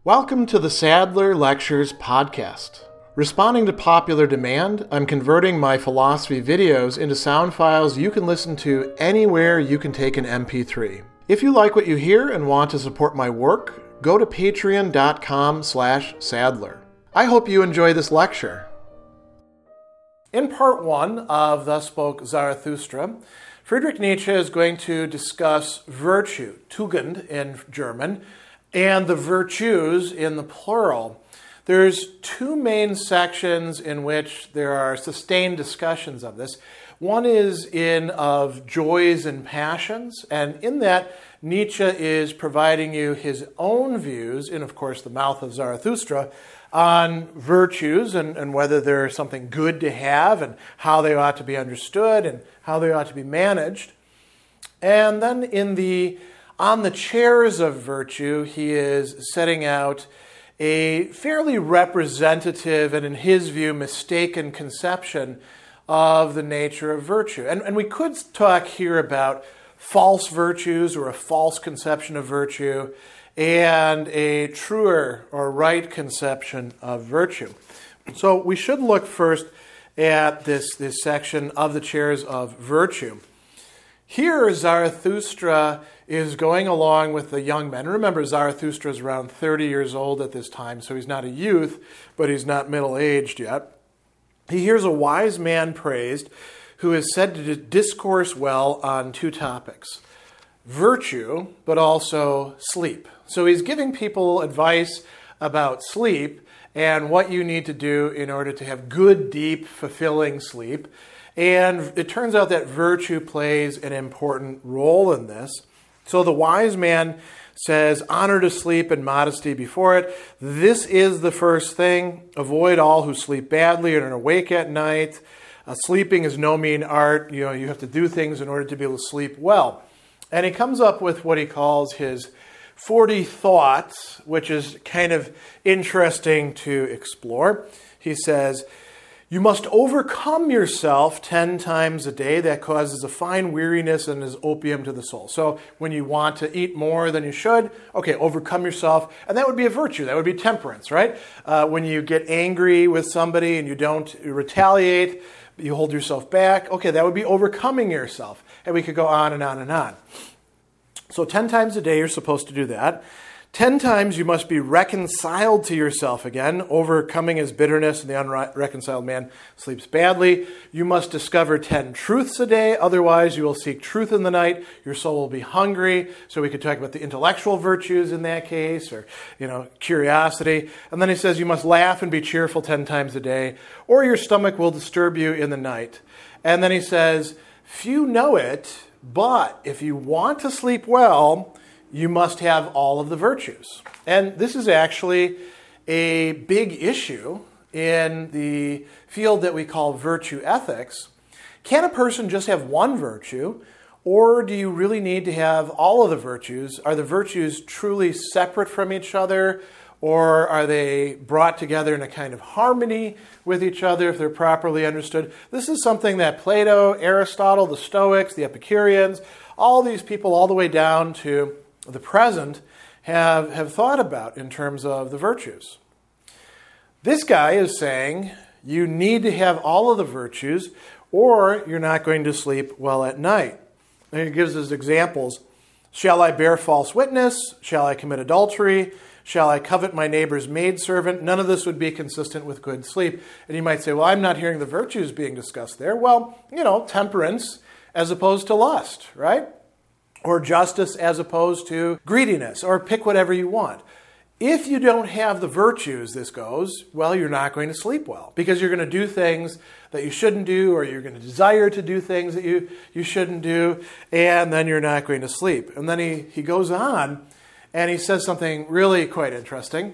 Welcome to the Sadler Lectures podcast. Responding to popular demand, I'm converting my philosophy videos into sound files you can listen to anywhere you can take an MP3. If you like what you hear and want to support my work, go to patreon.com/Sadler. I hope you enjoy this lecture. In part one of Thus Spoke Zarathustra, Friedrich Nietzsche is going to discuss virtue, Tugend in German, and the virtues in the plural. There's two main sections in which there are sustained discussions of this. One is in of joys and passions, and in that Nietzsche is providing you his own views, in of course the mouth of Zarathustra, on virtues and whether they're something good to have and how they ought to be understood and how they ought to be managed. And then on the chairs of virtue, he is setting out a fairly representative and, in his view, mistaken conception of the nature of virtue. And we could talk here about false virtues or a false conception of virtue and a truer or right conception of virtue. So we should look first at this section of the chairs of virtue. Here, Zarathustra is going along with the young men. Remember, Zarathustra is around 30 years old at this time, so he's not a youth, but he's not middle-aged yet. He hears a wise man praised who is said to discourse well on two topics: virtue, but also sleep. So he's giving people advice about sleep and what you need to do in order to have good, deep, fulfilling sleep. And it turns out that virtue plays an important role in this. So the wise man says, honor to sleep and modesty before it. This is the first thing. Avoid all who sleep badly and are awake at night. Sleeping is no mean art. You have to do things in order to be able to sleep well. And he comes up with what he calls his 40 thoughts, which is kind of interesting to explore. He says, you must overcome yourself 10 times a day. That causes a fine weariness and is opium to the soul. So when you want to eat more than you should, okay, overcome yourself. And that would be a virtue. That would be temperance, right? When you get angry with somebody and you don't retaliate, you hold yourself back. Okay, that would be overcoming yourself. And we could go on and on and on. So 10 times a day you're supposed to do that. 10 times you must be reconciled to yourself again. Overcoming his bitterness, and the unreconciled man sleeps badly. You must discover 10 truths a day. Otherwise, you will seek truth in the night. Your soul will be hungry. So we could talk about the intellectual virtues in that case, or, curiosity. And then he says you must laugh and be cheerful 10 times a day, or your stomach will disturb you in the night. And then he says, few know it, but if you want to sleep well, you must have all of the virtues. And this is actually a big issue in the field that we call virtue ethics. Can a person just have one virtue, or do you really need to have all of the virtues? Are the virtues truly separate from each other, or are they brought together in a kind of harmony with each other if they're properly understood? This is something that Plato, Aristotle, the Stoics, the Epicureans, all these people all the way down to the present have thought about in terms of the virtues. This guy is saying you need to have all of the virtues or you're not going to sleep well at night. And he gives us examples. Shall I bear false witness? Shall I commit adultery? Shall I covet my neighbor's maidservant? None of this would be consistent with good sleep. And you might say, well, I'm not hearing the virtues being discussed there. Well, temperance as opposed to lust, right? Or justice as opposed to greediness, or pick whatever you want. If you don't have the virtues, this goes, well, you're not going to sleep well, because you're going to do things that you shouldn't do, or you're going to desire to do things that you shouldn't do, and then you're not going to sleep. And then he goes on, and he says something really quite interesting.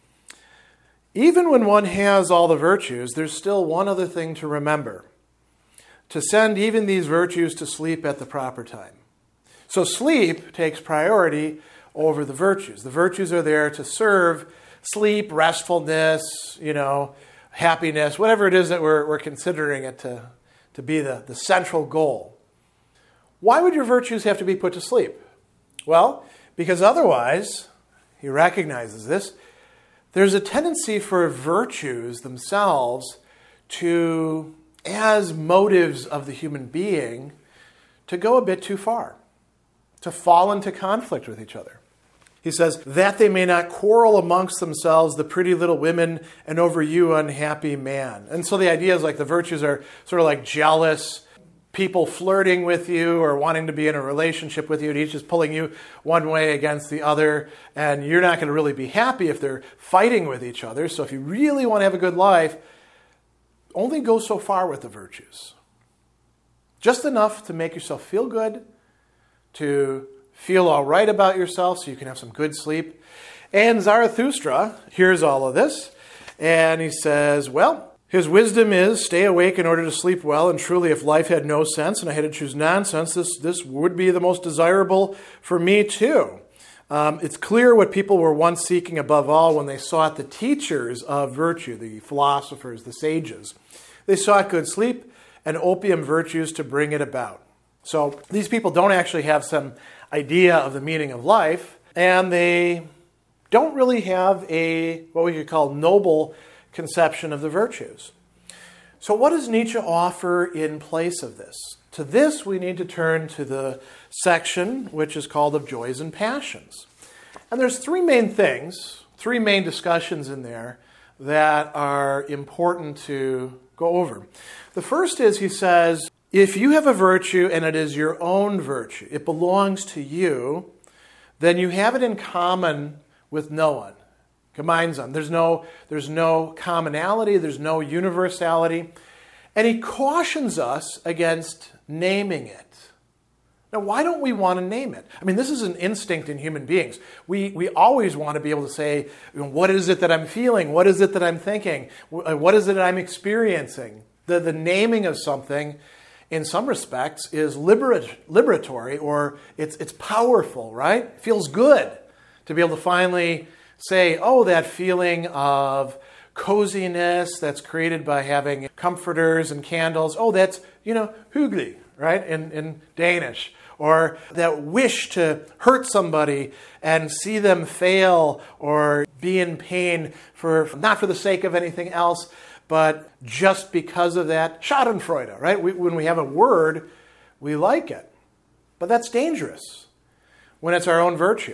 Even when one has all the virtues, there's still one other thing to remember: to send even these virtues to sleep at the proper time. So sleep takes priority over the virtues. The virtues are there to serve sleep, restfulness, happiness, whatever it is that we're considering it to be the central goal. Why would your virtues have to be put to sleep? Well, because otherwise, he recognizes this, there's a tendency for virtues themselves to, as motives of the human being, to go a bit too far, to fall into conflict with each other. He says, that they may not quarrel amongst themselves, the pretty little women, and over you, unhappy man. And so the idea is like the virtues are sort of like jealous people flirting with you or wanting to be in a relationship with you, and each is pulling you one way against the other, and you're not going to really be happy if they're fighting with each other. So if you really want to have a good life, only go so far with the virtues. Just enough to make yourself feel good, to feel all right about yourself so you can have some good sleep. And Zarathustra hears all of this, and he says, well, his wisdom is stay awake in order to sleep well, and truly if life had no sense and I had to choose nonsense, this would be the most desirable for me too. It's clear what people were once seeking above all when they sought the teachers of virtue, the philosophers, the sages. They sought good sleep and opium virtues to bring it about. So these people don't actually have some idea of the meaning of life, and they don't really have a, what we could call, noble conception of the virtues. So what does Nietzsche offer in place of this? To this, we need to turn to the section which is called Of Joys and Passions. And there's three main things, three main discussions in there that are important to go over. The first is, he says, if you have a virtue and it is your own virtue, it belongs to you, then you have it in common with no one. Gemeinsam. There's no commonality, there's no universality. And he cautions us against naming it. Now, why don't we want to name it? I mean, this is an instinct in human beings. We always want to be able to say, what is it that I'm feeling? What is it that I'm thinking? What is it that I'm experiencing? The naming of something, in some respects, is liberatory, or it's powerful, right? It feels good to be able to finally say, oh, that feeling of coziness that's created by having comforters and candles. Oh, that's, hyggelig, right, in Danish. Or that wish to hurt somebody and see them fail or be in pain not for the sake of anything else, but just because of that. Schadenfreude, right? When we have a word, we like it. But that's dangerous when it's our own virtue.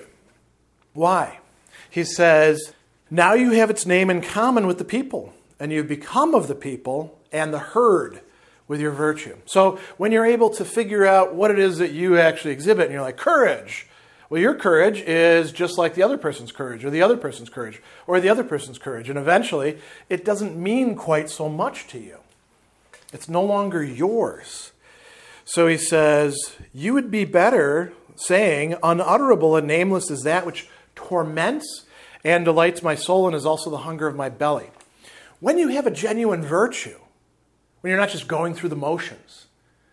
Why? He says, now you have its name in common with the people, and you've become of the people and the herd with your virtue. So when you're able to figure out what it is that you actually exhibit, and you're like, courage. Well, your courage is just like the other person's courage, or the other person's courage, or the other person's courage. And eventually, it doesn't mean quite so much to you. It's no longer yours. So he says, you would be better saying, unutterable and nameless is that which torments and delights my soul and is also the hunger of my belly. When you have a genuine virtue, when you're not just going through the motions,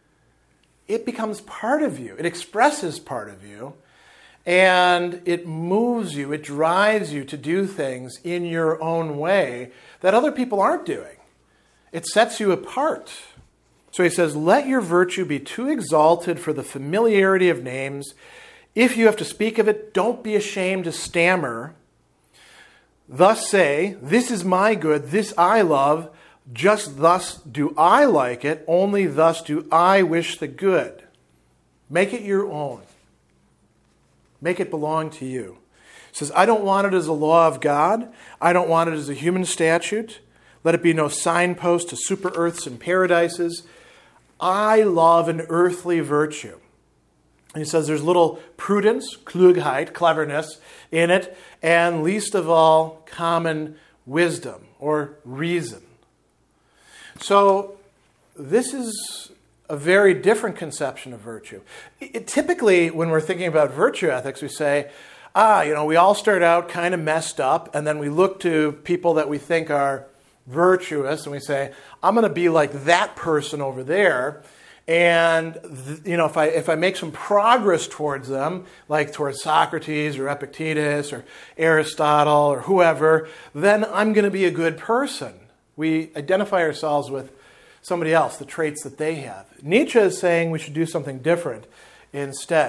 it becomes part of you. It expresses part of you, and it moves you, it drives you to do things in your own way that other people aren't doing. It sets you apart. So he says, let your virtue be too exalted for the familiarity of names. If you have to speak of it, don't be ashamed to stammer. Thus say, this is my good, this I love, just thus do I like it, only thus do I wish the good. Make it your own. Make it belong to you. He says, I don't want it as a law of God. I don't want it as a human statute. Let it be no signpost to super earths and paradises. I love an earthly virtue. And he says there's little prudence, Klugheit, cleverness in it, and least of all, common wisdom or reason. So this is a very different conception of virtue. Typically, when we're thinking about virtue ethics, we say, we all start out kind of messed up, and then we look to people that we think are virtuous, and we say, I'm going to be like that person over there. And if I make some progress towards them, like towards Socrates or Epictetus or Aristotle or whoever, then I'm going to be a good person. We identify ourselves with somebody else, the traits that they have. Nietzsche is saying we should do something different instead.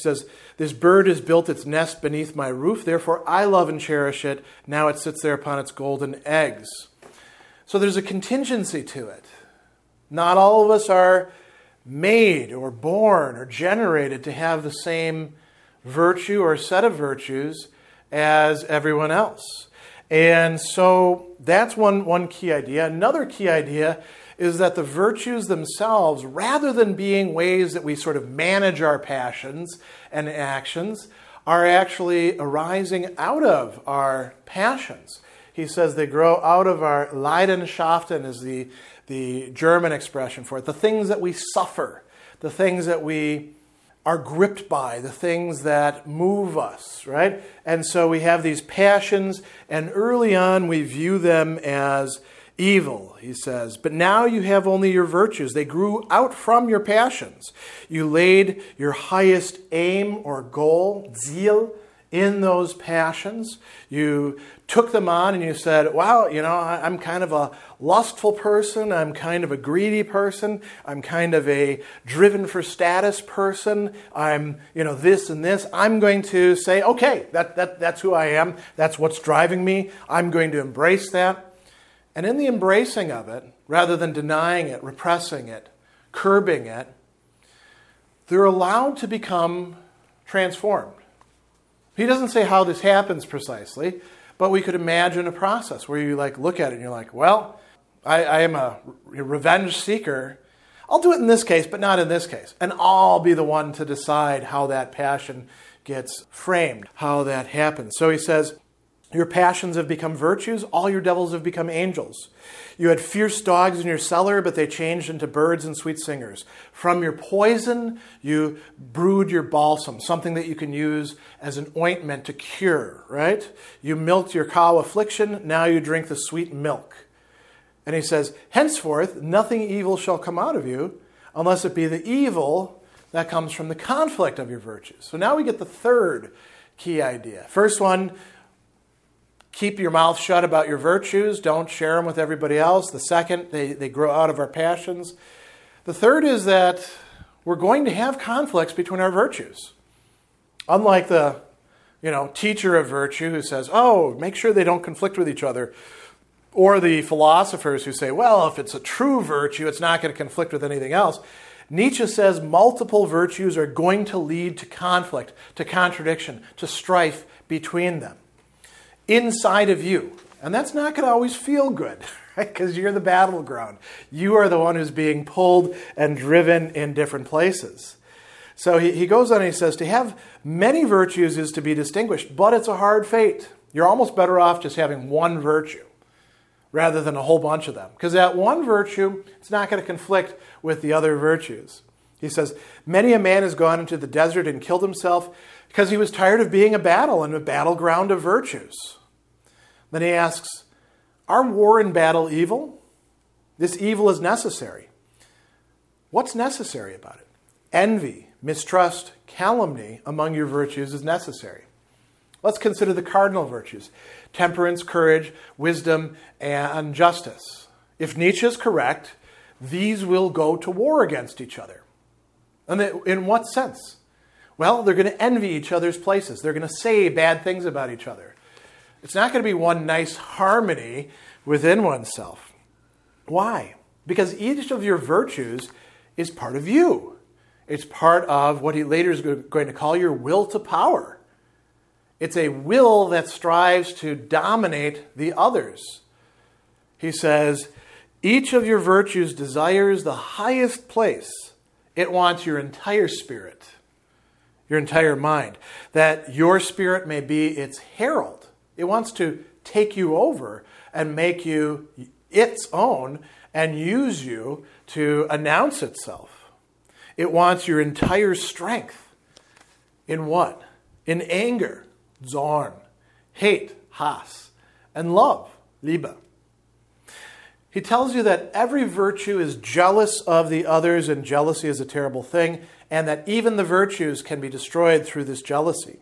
says, this bird has built its nest beneath my roof, therefore I love and cherish it. Now it sits there upon its golden eggs. So there's a contingency to it. Not all of us are made or born or generated to have the same virtue or set of virtues as everyone else. And so that's one key idea. Another key idea is that the virtues themselves, rather than being ways that we sort of manage our passions and actions, are actually arising out of our passions. He says they grow out of our Leidenschaften is the German expression for it. The things that we suffer, the things that we are gripped by, the things that move us, right? And so we have these passions, and early on we view them as evil, he says. But now you have only your virtues. They grew out from your passions. You laid your highest aim or goal, Ziel, in those passions. You took them on and you said, wow, I'm kind of a lustful person. I'm kind of a greedy person. I'm kind of a driven for status person. I'm, this and this. I'm going to say, okay, that's who I am. That's what's driving me. I'm going to embrace that. And in the embracing of it, rather than denying it, repressing it, curbing it, they're allowed to become transformed. He doesn't say how this happens precisely, but we could imagine a process where you look at it and you're like, well, I am a revenge seeker. I'll do it in this case, but not in this case. And I'll be the one to decide how that passion gets framed, how that happens. So he says, your passions have become virtues. All your devils have become angels. You had fierce dogs in your cellar, but they changed into birds and sweet singers. From your poison, you brewed your balsam, something that you can use as an ointment to cure, right? You milked your cow affliction. Now you drink the sweet milk. And he says, henceforth, nothing evil shall come out of you, unless it be the evil that comes from the conflict of your virtues. So now we get the third key idea. First one, keep your mouth shut about your virtues. Don't share them with everybody else. The second, they grow out of our passions. The third is that we're going to have conflicts between our virtues. Unlike the, teacher of virtue who says, oh, make sure they don't conflict with each other. Or the philosophers who say, well, if it's a true virtue, it's not going to conflict with anything else. Nietzsche says multiple virtues are going to lead to conflict, to contradiction, to strife between them. Inside of you. And that's not going to always feel good, right? Because you're the battleground. You are the one who's being pulled and driven in different places. So he goes on and he says, to have many virtues is to be distinguished, but it's a hard fate. You're almost better off just having one virtue rather than a whole bunch of them. Because that one virtue, it's not going to conflict with the other virtues. He says, many a man has gone into the desert and killed himself because he was tired of being a battle and a battleground of virtues. Then he asks, are war and battle evil? This evil is necessary. What's necessary about it? Envy, mistrust, calumny among your virtues is necessary. Let's consider the cardinal virtues: temperance, courage, wisdom, and justice. If Nietzsche is correct, these will go to war against each other. And in what sense? Well, they're going to envy each other's places. They're going to say bad things about each other. It's not going to be one nice harmony within oneself. Why? Because each of your virtues is part of you. It's part of what he later is going to call your will to power. It's a will that strives to dominate the others. He says, each of your virtues desires the highest place. It wants your entire spirit, your entire mind, that your spirit may be its herald. It wants to take you over and make you its own and use you to announce itself. It wants your entire strength. In what? In anger, Zorn, hate, Hass, and love, Liebe. He tells you that every virtue is jealous of the others, and jealousy is a terrible thing, and that even the virtues can be destroyed through this jealousy.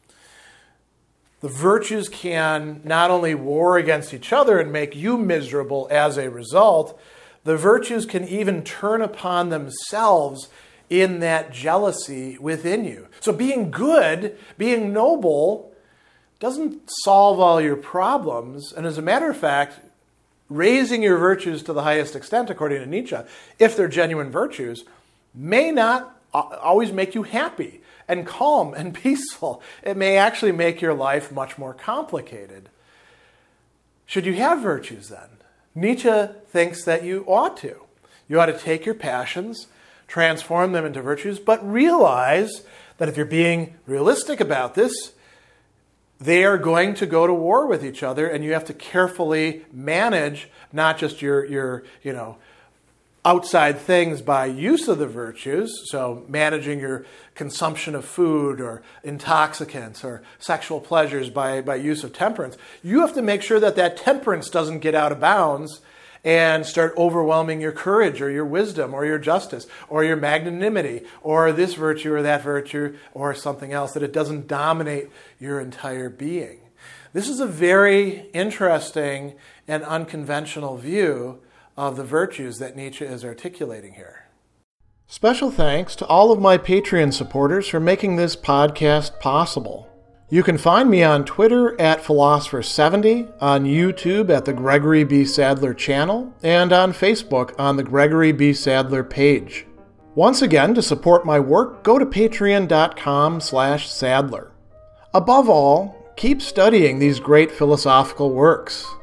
The virtues can not only war against each other and make you miserable as a result, the virtues can even turn upon themselves in that jealousy within you. So being good, being noble, doesn't solve all your problems. And as a matter of fact, raising your virtues to the highest extent, according to Nietzsche, if they're genuine virtues, may not always make you happy and calm and peaceful. It may actually make your life much more complicated. Should you have virtues then? Nietzsche thinks that you ought to. You ought to take your passions, transform them into virtues, but realize that if you're being realistic about this, they are going to go to war with each other, and you have to carefully manage not just your outside things by use of the virtues, so managing your consumption of food or intoxicants or sexual pleasures by use of temperance. You have to make sure that that temperance doesn't get out of bounds and start overwhelming your courage or your wisdom or your justice or your magnanimity or this virtue or that virtue or something else, that it doesn't dominate your entire being. This is a very interesting and unconventional view of the virtues that Nietzsche is articulating here. Special thanks to all of my Patreon supporters for making this podcast possible. You can find me on Twitter at Philosopher70, on YouTube at the Gregory B. Sadler channel, and on Facebook on the Gregory B. Sadler page. Once again, to support my work, go to patreon.com/Sadler. Above all, keep studying these great philosophical works.